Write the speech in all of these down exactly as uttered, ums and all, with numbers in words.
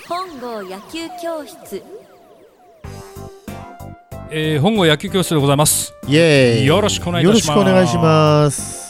本郷野球教室。 えー、本郷野球教室でございます。 イエーイ。 よろしくお願いいたします。 よろしくお願いします。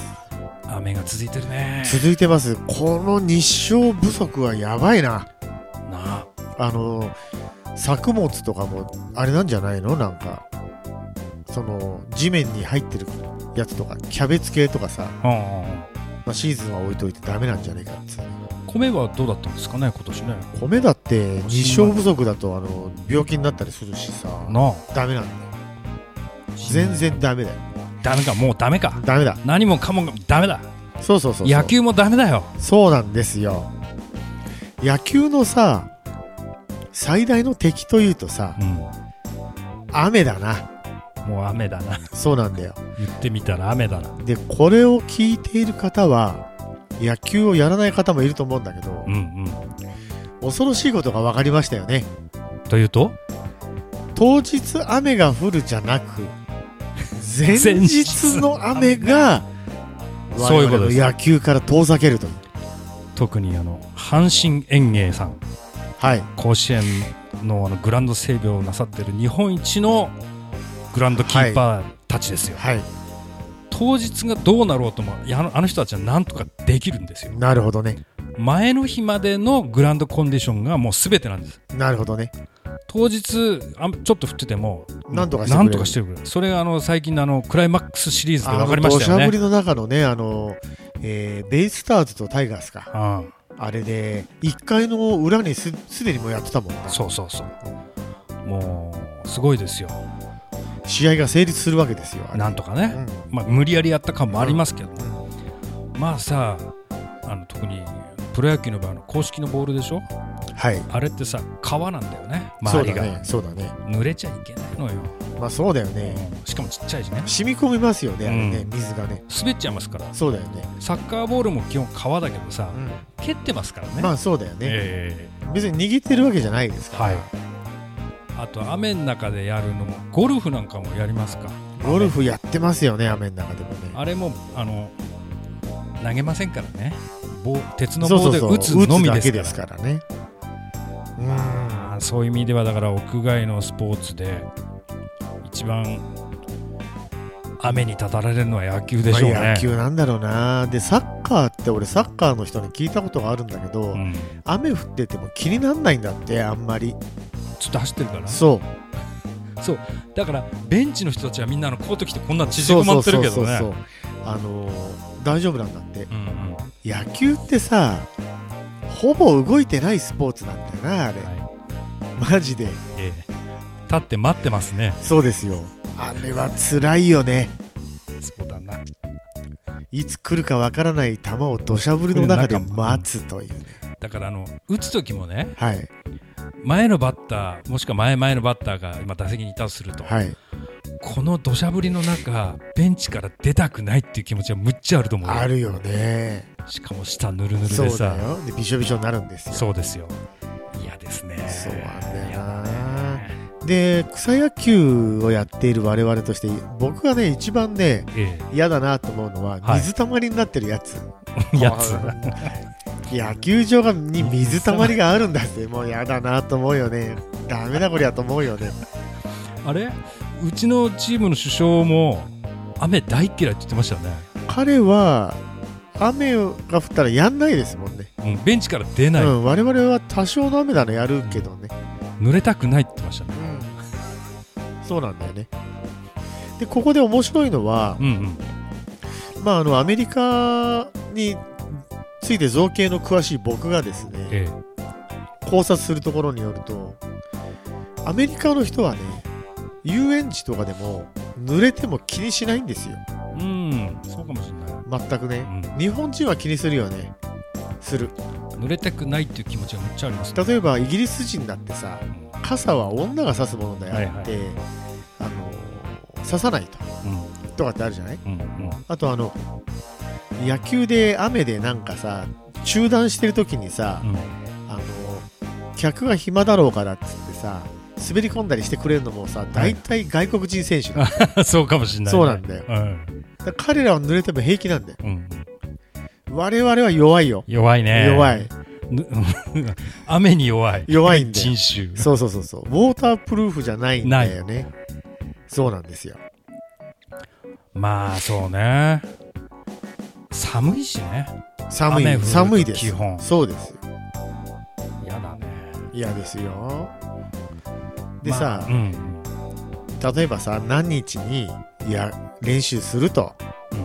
雨が続いてるね。 続いてます。この日照不足はやばいな。 なあ、 あの作物とかもあれなんじゃないの？なんかその地面に入ってるやつとかキャベツ系とかさ、 うんうん、 まあ、シーズンは置いといてダメなんじゃないかって。 米はどうだったんですかね今年ね。 米だって日照不足だとあの病気になったりするしさ、 なあ、 ダメなんだよ。全然ダメだよ。 ダメか、もうダメか。 ダメだ。 何もかもがダメだ。 そうそうそうそう。 野球もダメだよ。 そうなんですよ。野球のさ最大の敵というとさ、 うん、 雨だな。 もう雨だな。 そうなんだよ。 言ってみたら雨だな。 でこれを聞いている方は野球をやらない方もいると思うんだけど、 うんうん、 恐ろしいことが分かりましたよね。 というと、 当日雨が降るじゃなく前日の雨が我々の野球から遠ざけるという。 特にあの阪神園芸さん、 はい、 甲子園 の, あのグラウンド整備をなさっている日本一のグラウンドキーパーたちですよ、 はいはい、 当日がどうなろうともあの、あの人たちはなんとかできるんですよ。 なるほどね。 前の日までのグラウンドコンディションがもう全てなんです。 なるほどね。 当日あちょっと降っててもなんとかしてくれる。 なんとかしてくれる。それがあの最近のあのクライマックスシリーズで分かりましたよね。 土砂降りの中のね、あの、えー、ベイスターズとタイガースか、あ, あれでいっかいの裏に す, すでにもうやってたもんな。 そうそうそう、うん、もうすごいですよ。 試合が成立するわけですよ。 なんとかね、うん、まあ、無理やりやった感もありますけど、うん、まあさあの特にプロ野球の場合の公式のボールでしょ、はい、あれってさ川なんだよね、周りが。 そうだね、そうだね。 濡れちゃいけないのよ。 まあそうだよね、 うん、しかもちっちゃいしね、 染み込みますよね、あれね、うん、水がね滑っちゃいますから。そうだよね。サッカーボールも基本川だけどさ、うん、蹴ってますからね。 まあそうだよね、 えー、 別に握ってるわけじゃないですから、はい。 あと雨の中でやるのもゴルフなんかもやりますか。 ゴルフやってますよね、雨の中でもね。あれもあの投げませんからね、棒鉄の棒で打つのみですからね。うん、そういう意味ではだから屋外のスポーツで一番雨にたたられるのは野球でしょうね、まあ、 野球なんだろうな。でサッカーって俺サッカーの人に聞いたことがあるんだけど、うん、雨降ってても気にならないんだって。あんまりちょっと走ってるから。 そうそうだからベンチの人たちはみんなのコート着てこんな縮こまってるけどね、 あのー、大丈夫なんだって、うんうん、野球ってさほぼ動いてないスポーツなんだよな、あれ、はい、マジで、 ええ、立って待ってますね。 そうですよ。あれは辛いよね。 そうだな。 いつ来るかわからない球を土砂降りの中で待つという、ね、 だからあの打つ時もね、 はい、 前のバッターもしくは前々のバッターが今打席にいたとすると、はい、この土砂降りの中ベンチから出たくないっていう気持ちはむっちゃあると思うよ。 あるよね。 しかも下ぬるぬるでさ。 そうだよ。でびしょびしょになるんですよ。 そうですよ。嫌ですね。 そうなんだよな。で草野球をやっている我々として僕がね一番ね、ええ、嫌だなと思うのは水たまりになってるやつ、 はい、やつ野球場に水たまりがあるんだって。もう嫌だなと思うよね。ダメだこりゃと思うよね。 あれうちのチームの主将も雨大嫌いって言ってましたよね。 彼は雨が降ったらやんないですもんね、 うん、ベンチから出ない、うん、 我々は多少の雨ならやるけどね、 濡れたくないって言ってましたね、 うん、そうなんだよね。でここで面白いのは、うんうん、まああのアメリカについて造形の詳しい僕がですね、ええ、考察するところによるとアメリカの人はね遊園地とかでも濡れても気にしないんですよ。 うん、そうかもしれない。 全くね、うん、日本人は気にするよね。する。 濡れたくないっていう気持ちがめっちゃあります、ね、 例えばイギリス人だってさ、傘は女が差すものであって、はいはい、あの差さないと、うん、とかってあるじゃない、うんうん、あとあの野球で雨でなんかさ中断してる時にさ、うん、あの客が暇だろうからっつってさ滑り込んだりしてくれるのもさ大体外国人選手だ、 はい、そうかもしれない、ね、 そうなんだよ、うん、だから彼らは濡れても平気なんだよ、うん、我々は弱いよ。 弱いね。 弱い。 雨に弱い弱いんだよ。 人種。 そうそうそうそう。ウォータープルーフじゃないんだよね。そうなんですよ。 まあそうね。寒いしね。 寒い寒いです。 基本。 そうですよ。 嫌だね。 嫌ですよ。でさ、 まあうん、 例えばさ何日にいや練習すると、うん、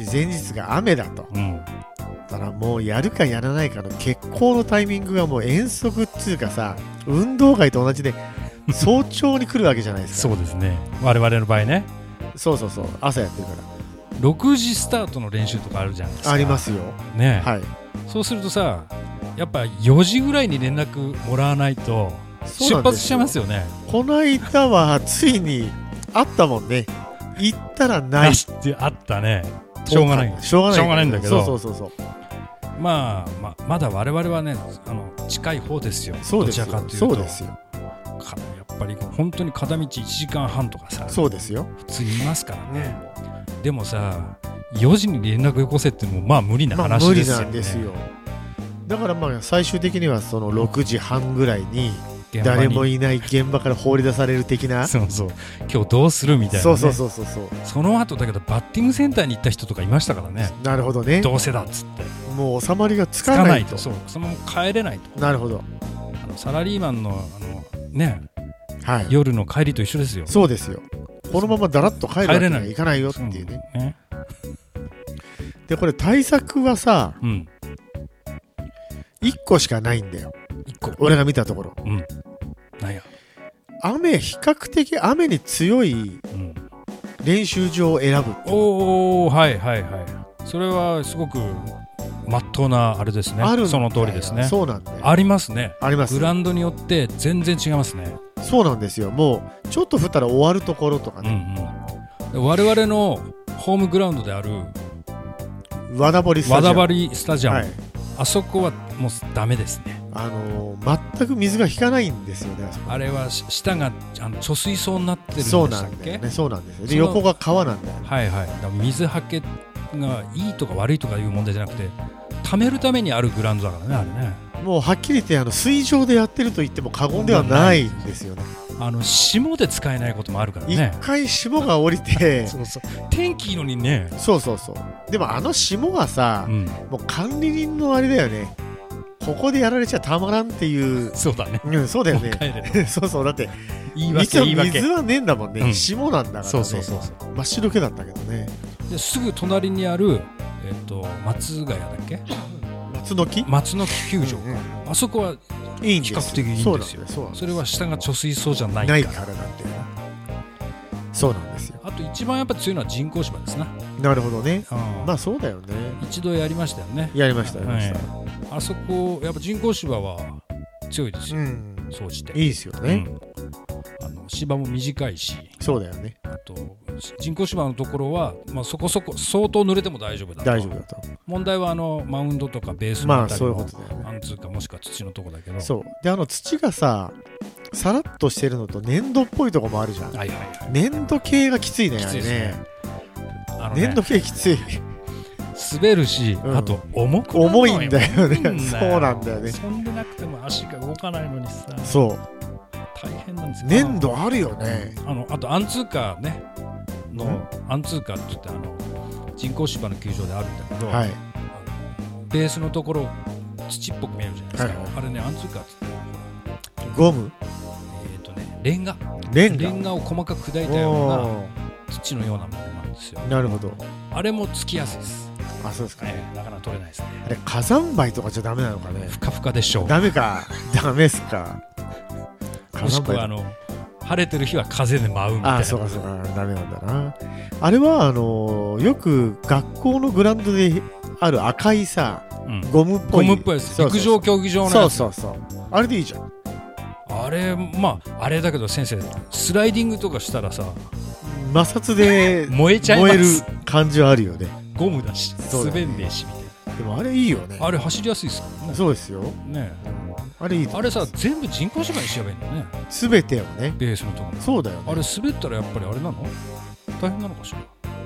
で前日が雨だと、うん、だからもうやるかやらないかの決行のタイミングがもう遠足っていうかさ運動会と同じで早朝に来るわけじゃないですか。 そうですね。我々の場合ね。 そうそうそう朝やってるからろくじスタートの練習とかあるじゃないですか。 ありますよね。 はい。 そうするとさやっぱよじぐらいに連絡もらわないと出発しちゃいますよね。 この間はついにあったもんね。行ったらないってあったね。しょうがないしょうがないしょうがないんだけど、 そうそうそうそう。 まあ、まあ、まだ我々はねあの近い方ですよ。 そうですよ。 どちらかというとそうですよ。 やっぱり本当に片道いちじかんはんとかさそうですよ。 普通にいますからね、うん、でもさよじに連絡よこせってもまあ無理な話ですよね、まあ、無理なんですよ。 だからまあ最終的にはそのろくじはんぐらいに誰もいない現場から放り出される的なそうそう今日どうするみたいな、ね、 そうそうそうそうそう。 その後だけどバッティングセンターに行った人とかいましたからね。 なるほどね。 どうせだっつってもう収まりがつかないと。 そうそのまま帰れないと。 なるほど。 あのサラリーマンのあのね、 はい、 夜の帰りと一緒ですよ。 そうですよ。このままだらっと帰るわけにはいかないよっていうね。ねでこれ対策はさ、うん、いっこしかないんだよ。いっこ俺が見たところ。うん。なんや。雨比較的雨に強い練習場を選ぶ。 おおはいはいはい。それはすごくまっとうなあれですね。あるんだよ。その通りですね。 そうなんだよ。 ありますね。 あります。 グラウンドによって全然違いますね。 そうなんですよ。もうちょっと降ったら終わるところとかね。 うんうん、我々のホームグラウンドである和田堀スタジアム。 和田堀スタジアム、はい、あそこはもうダメですね。 あのー、全く水が引かないんですよね。 あ, あれは下があの貯水槽になってるんでしたっけ。そうなんだよね。 そうなんですよ。で横が川なんだよね。 はいはい。だから水はけがいいとか悪いとかいう問題じゃなくて溜めるためにあるグラウンドだからねあれね。 もうはっきり言ってあの水上でやってると言っても過言ではないんですよね。 あの霜で使えないこともあるからね。 一回霜が降りてそうそう天気いいのにね。 そうそうそう。でもあの霜はさ、うん、もう管理人のあれだよね。ここでやられちゃたまらんっていう。 そうだね。 うん、そうだよね。そうそう。だって言い訳言い訳水はねえんだもんね、うん、霜なんだからね。そうそうそうそう。真っ白けだったけどね。 ですぐ隣にある、えー、と松ヶ谷だっけ。 松の木松の木球場、うんうん、あそこは比較的いいんですよ。そ, それは下が貯水槽じゃないから。ないからなんていうな。 そうなんですよ。 あと一番やっぱ強いのは人工芝ですな。 なるほどね、うん、まあそうだよね。 一度やりましたよね。 やりましたやりました、はい、 あそこやっぱ人工芝は強いですよ、うん、総じていいですよね、 うん、あの芝も短いし。 そうだよね。 あと人工芝のところは、まあ、そこそこ相当濡れても大丈夫だと。 大丈夫だと。 問題はあのマウンドとかベースのあたりの、 まあそういうことだよね。 アンツーかもしくは土のとこだけど。 そうであの土がささらっとしてるのと粘土っぽいとこもあるじゃん、はいはいはい、粘土系がきついね。きついですね。あれね粘土系きつい。 滑るし、うん、あと重くなるのよ。 重いんだよね。そうなんだよね。 そんでなくても足が動かないのにさ。 そう大変なんですよ。 粘土あるよね。 あのあとアンツーカーねの、うん、アンツーカーって言ってあの人工芝の球場であるんだけど、はい、ベースのところ土っぽく見えるじゃないですか、はいはい、あれねアンツーカーって言ってゴムえっ、ー、とねレンガレンガレンガを細かく砕いたような土のようなものなんですよ。 なるほど。 あれもつきやすいです。 あ、そうですか、 ね、なかなか取れないですね。 あれ火山灰とかじゃダメなのかね。 ふかふかでしょう。 ダメか。ダメっすか。 もしくはあの晴れてる日は風で舞うみたいな。 あ、そうかそうか。ダメなんだな。あれはあのー、よく学校のグラウンドである赤いさ、うん、ゴムっぽいゴムっぽいです。陸上競技場のやつ。 そうそうそう。あれでいいじゃん。 あれまああれだけど先生スライディングとかしたらさ摩擦で燃えちゃいます。 燃える感じはあるよね。 ゴムだし滑んねえしみたいな。 でもあれいいよね。 あれ走りやすいですからね。 そうですよね。 あれいい。 あれさ全部人工芝にしちゃえばいいんだよね。 すべてをね。 ベースのところ。 そうだよね。 あれ滑ったらやっぱりあれなの大変なのかしら。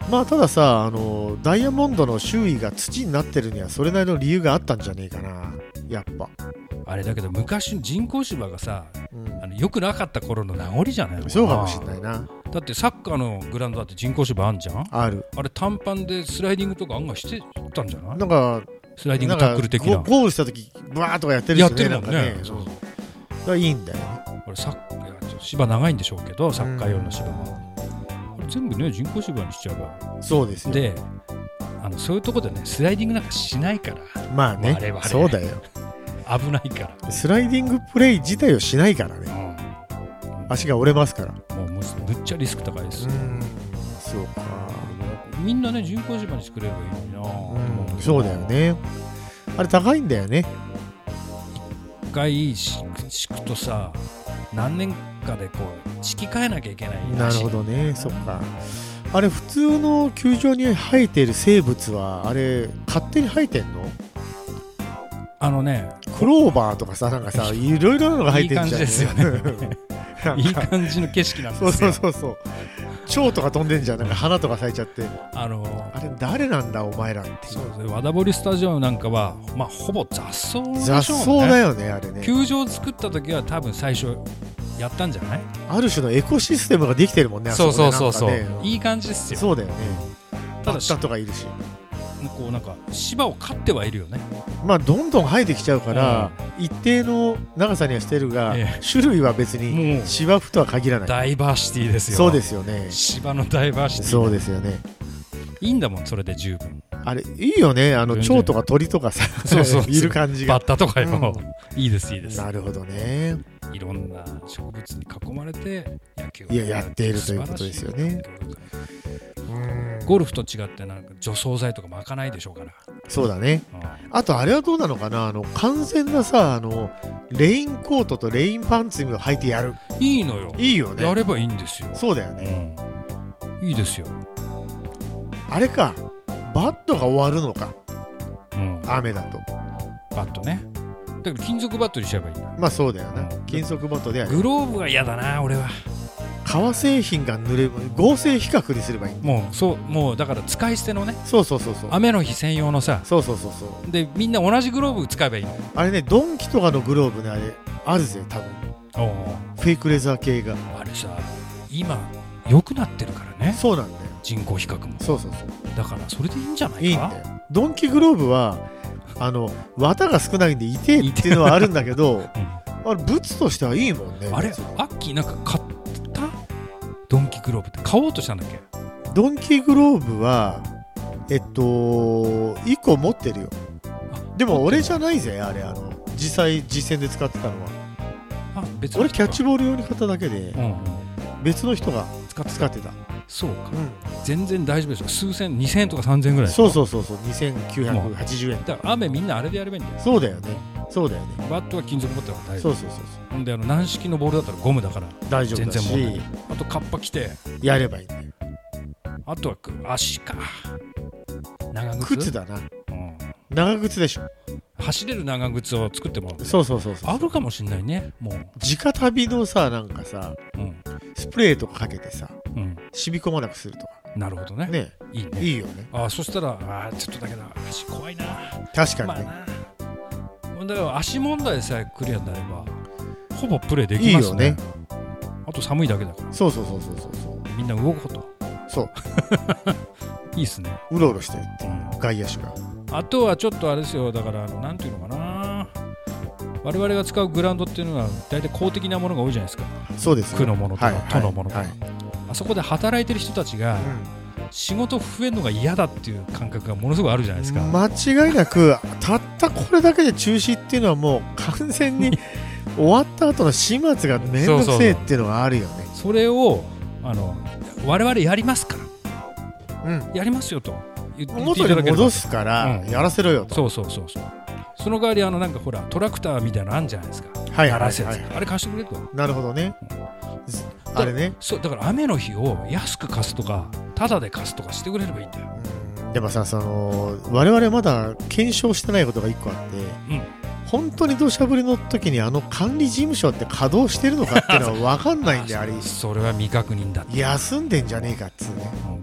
まあたださ、あのダイヤモンドの周囲が土になってるにはそれなりの理由があったんじゃねえかな、やっぱ。 あれだけど昔の人工芝がさ、うん、あの良くなかった頃の名残じゃないの。 そうかもしれないな。 だってサッカーのグラウンドだって人工芝あんじゃん。 ある。 あれ短パンでスライディングとか案外してたんじゃない。 なんかスライディングタックル的な。 ゴールした時バーとかやってる人ね。やってるもんね。ね、そうそう。だからいいんだよね。 これサッカー芝長いんでしょうけど、サッカー用の芝は、これ全部ね人工芝にしちゃえば。 そうですよ。 で、あのそういうところでねスライディングなんかしないから。 まあね。我々そうだよ。 危ないからスライディングプレイ自体をしないからね、うん、足が折れますから。 もうむっちゃリスク高いです。 うん、そうか。 みんなね人工芝にしてくれればいいのにな、 うん、そうだよね。あれ高いんだよね。 一回敷くとさ何年かでこう敷き替えなきゃいけない。 なるほどね、そっか。あれ普通の球場に生えている生物はあれ勝手に生えてんの？ あのね、 クローバーとかさ、なんかさ、いろいろなのが入ってるじゃん。 いい感じですよね。いい感じの景色なんですよ。 そうそうそうそう。蝶とか飛んでんじゃん、なんか花とか咲いちゃって。 あのー、 あれ誰なんだお前らっていう。 そうですね。和田堀スタジアムなんかは、まあほぼ雑草でしょうね。 雑草だよねあれね。 球場を作った時は多分最初やったんじゃない？ ある種のエコシステムができてるもんね。 そうそうそうそう。いい感じですよ。 そうだよね。ただ下とかいるし。 こうなんか芝を刈ってはいるよね。 まあどんどん生えてきちゃうから、うん、一定の長さにはしてるが、ええ、種類は別に芝生とは限らない。 ダイバーシティですよ。 そうですよね。 芝のダイバーシティ。 そうですよね。 いいんだもんそれで十分。 あれいいよね、あの蝶とか鳥とかさ、そうそういる感じが。 バッタとかよ、うん、いいですいいです。 なるほどね。 いろんな植物に囲まれて野球をいややっているということですよね。 ゴルフと違ってなんか除草剤とか巻かないでしょうから。 そうだね、うん、あとあれはどうなのかな、あの完全なさ、あのレインコートとレインパンツを履いてやる。 いいのよ。 いいよね。 やればいいんですよ。 そうだよね、 うん、いいですよ。 あれか、バットが終わるのか、うん、雨だとバットね。だから金属バットにしちゃえばいいんだ。 まあそうだよな、うん、金属バットでやる。 グローブが嫌だな俺は。 革製品が濡れる合成比較にすればいいんだ。 もうそう、もうだから使い捨てのね。 そうそうそうそう。 雨の日専用のさ。 そうそうそうそう。 でみんな同じグローブ使えばいいの。 あれね、ドンキとかのグローブね、あれあるぜ多分。おフェイクレザー系が。 あれさ今良くなってるからね。 そうなんだよ。 人工比較も。 そうそうそう。 だからそれでいいんじゃないか。 いいんだよ。ドンキグローブはあの綿が少ないんで痛えっていうのはあるんだけど、うん、あれ物としてはいいもんね。 あれアッキーなんか買ったドンキグローブって買おうとしたんだっけ。 ドンキグローブはえっといっこ持ってるよ。でも俺じゃないぜあれ、あの実際実践で使ってたのは。あ、別の俺キャッチボール用に買っただけで、うんうん、別の人が使って使ってた。 そうか、うん、全然大丈夫ですよ。数千、にせんえんとかさんぜんえんぐらい。 そうそうそうそう、にせんきゅうひゃくはちじゅうえん。 だから雨みんなあれでやればいいんだよ。 そうだよね、そうだよね。 バットは金属バットは大丈夫。 そうそうそうそう。ほんであの軟式のボールだったらゴムだから大丈夫だし、 全然問題。あとカッパ着てやればいいんだよ。 あとは足か長靴。 靴だな、うん、長靴でしょ。 走れる長靴を作ってもらう。 そうそうそうそう。 あるかもしれないね。もう直旅のさ、なんかさ、うん、スプレーとかかけてさ、うん、染み込まなくするとか。 なるほどね。 ね、いいね。いいよね。 あ、そしたらあちょっとだけど足怖いな。 確かにね。 まあ、なだから足問題さえクリアになればほぼプレーできますね。いいよね。あと寒いだけだから。そうそうそうそうそう。みんな動くこと。そういいっすね。うろうろしてるっていう、うん、外野手が。あとはちょっとあれですよ、だからあのなんていうのかな、我々が使うグラウンドっていうのは大体公的なものが多いじゃないですか。そうです、ね、区のものとか、はい、都のものとか、はい、あそこで働いてる人たちが、うん、仕事増えるのが嫌だっていう感覚がものすごくあるじゃないですか。間違いなくたったこれだけで中止っていうのはもう完全に終わった後の始末がめんどくせえっていうのがあるよね。そうそうそう。それをあの我々やりますから、うん、やりますよと言っていただければ。元に戻すからやらせろよと、うん、そうそうそうそう。その代わりあのなんかほらトラクターみたいなのあるんじゃないですか。はいはいはいはい、あれ貸してくれと。なるほどね、うん、あれね。そうだから雨の日を安く貸すとかタダで貸すとかしてくれればいいんだよ。うん、でもさ、その我々まだ検証してないことがいっこあって、うん、本当に土砂降りの時にあの管理事務所って稼働してるのかっていうのは分かんないんであれそれは未確認だって。休んでんじゃねえかっつうね。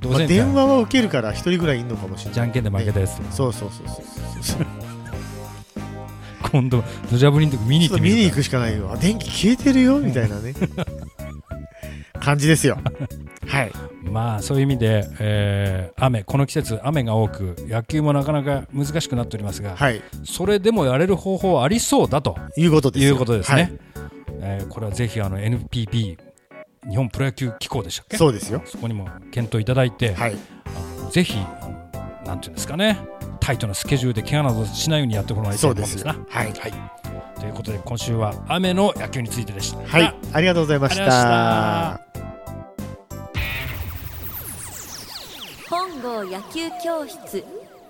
まあ、電話は受けるから一人ぐらいいるのかもしれない、ね、 じゃんけんで負けたやつ、ね、 そうそうそうそうそう今度土砂降りの時見に行ってみる、 見に行くしかないよ。電気消えてるよみたいなね感じですよはい。 まあそういう意味で、えー、雨この季節雨が多く野球もなかなか難しくなっておりますが、はい、それでもやれる方法はありそうだということですよ。 いうことですね、 はい、 えー、これはぜひあの エヌピーピー 日本プロ野球機構でしたっけ。 そうですよ。 そこにも検討いただいて、はい、あのぜひあのなんていうんですかね、タイトなスケジュールで怪我などしないようにやってもらいたいと思うんですな。 はい、はい、 ということで今週は雨の野球についてでした。 はい、ありがとうございました。 本郷野球教室。